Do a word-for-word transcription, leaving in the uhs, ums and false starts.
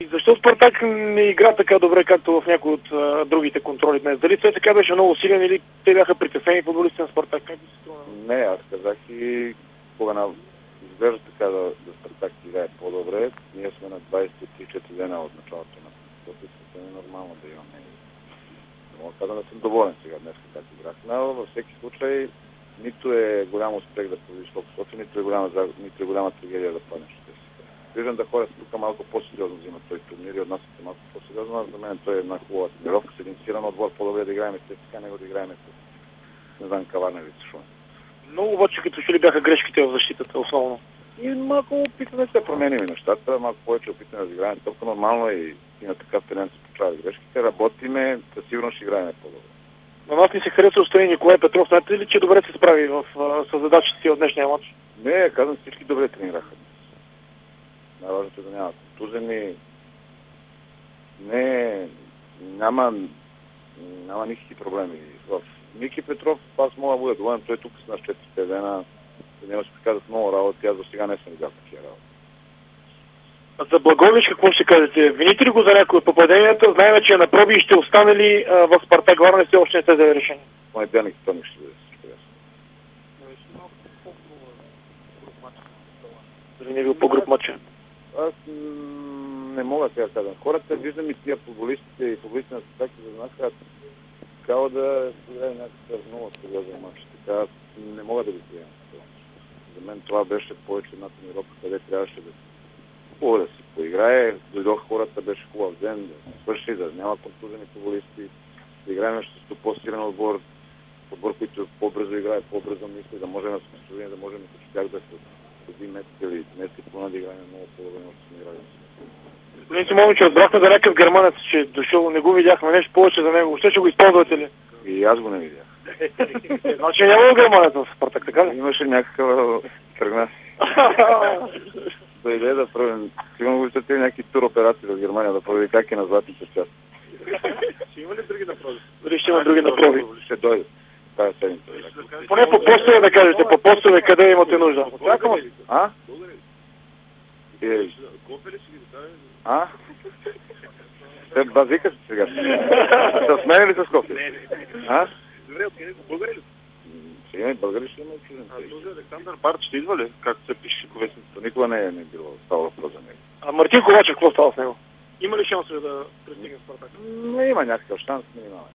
защо Спартак не игра така добре, както в някои от а, другите контроли днес? Дали той така беше много силен или те бяха притеснени футболисти на Спартак? Как се струва? Не, аз казах и кога на... изглежда така да, да Спартак играе по-добре. Ние сме на двадесет и четири дена от началото на състезанието. Не е нормално да имаме. Мога да казвам, да съм доволен сега днес, как играхме. Но във всеки случай нито е голям успех да победиш Локомотив, нито е голяма, нито е голяма трагедия да паднеш. Виждам да ходя тук малко по-сериозно взимат той турнир и отнасяте малко по-сериозно. За мен той е една хубава тренировка с един силен отбор, по-добре да играем с така, него да играем с, не знам, Каварна или Шумен. Много обаче като че ли бяха грешките в защитата основно. И малко опитваме да се променим нещата, малко повече опитваме да играем. Толкова нормално и, и на такъв терен се получават грешките. Работиме, със сигурно ще играем по-добре. На нас ни се хареса отстрани Николай Петров. Знаете ли, че добре се справи в, с задачите си от днешния матч? Не, казвам, всички добре тренираха. Най-важното е да няма контузени. Не, няма, няма никакви проблеми. В Ники Петров аз мога да бъда доволен, той тук с нас четири дена. За него се казват много работи, аз до сега не съм видял такива работи. А за Благович какво ще кажете? Вините ли го за някои от попаденията? Знаем, че на проби и ще остане ли а, в Спартак Варна, все още не сте взели решение? Понеделник вторник ще бъде всичко ясно. Дали не е бил по-груп матч? Аз не мога сега да казвам. Хората виждам и тия футболистите и футболистите на Спартак се занимаваха такава да играе някакъв много сериозен матч. Така не мога да ви приемам. За мен това беше повече една тренировка, къде трябваше да хубаво да се поиграе. Дойдох хората, беше хубав ден, да свърши, да няма контузени футболисти, да играем с по-силен отбор, отбор, който по-бързо играе, по-бързо мисли, да можем да сме студени, да можем да тях да се един месец или месец и поне да играем много по-добре, но сме играли. Господин Симонович, разбрахме за някакъв германец, че дошъл, не го видяхме, нещо повече за него. Въобще ще го използвате ли? И аз го не видях. Значи няма германец в Спартак, така ли? Имаше някакъв тръгна. Да идея да правим. Сигурно го ще някакви туроперации в Германия да прави как е на златните части. Ще има ли други напроби? Дали ще има други напроби? Ще дойде. Тая седмица. Поне по постове да кажете, по постове къде имате нужда. А? А? Те базика си сега. С мен или с Кофи? А? Добре, откъде го българи ли? Сега и българи ще има чужденци. А този Александър Барт ще идва ли? Както се пише по вестницата? Никога не е не било става въпрос за него. А Мартин Ковачев, какво става с него? Има ли шансове да пристигне Спартак? Не има някакъв шанс, минимален.